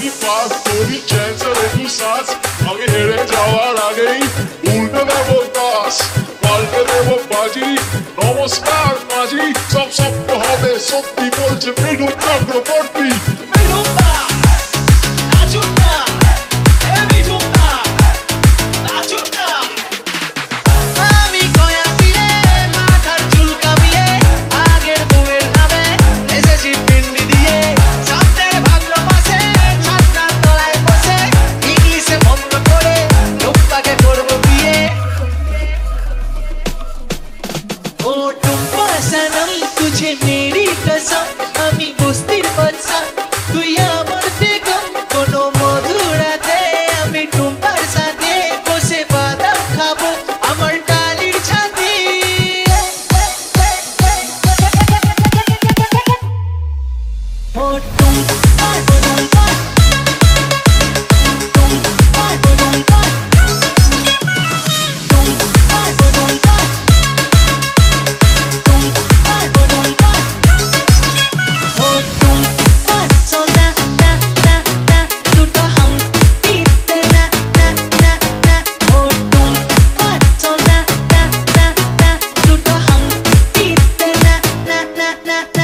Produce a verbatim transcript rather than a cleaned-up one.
করি পাস করি চ্যান্সার একটু শ্বাস আগে হেরে যাওয়ার আগেই উল্টে দেবো দাস পাল্টে দেবো বাজি নমস্কার মাঝি সব সত্য হবে সত্যি বলছে মৃদু চক্রবর্তী तुझे मेरी कसम আমি বস্তির বাচ্চা তুই আমার বেগম কোনো মধুরাতে আমি টুম্পার সাথে বসে বাদাম খাবো আমার টালির ছাদে ও টুম্পা টুম্পা টুম্পা টুম্পা na na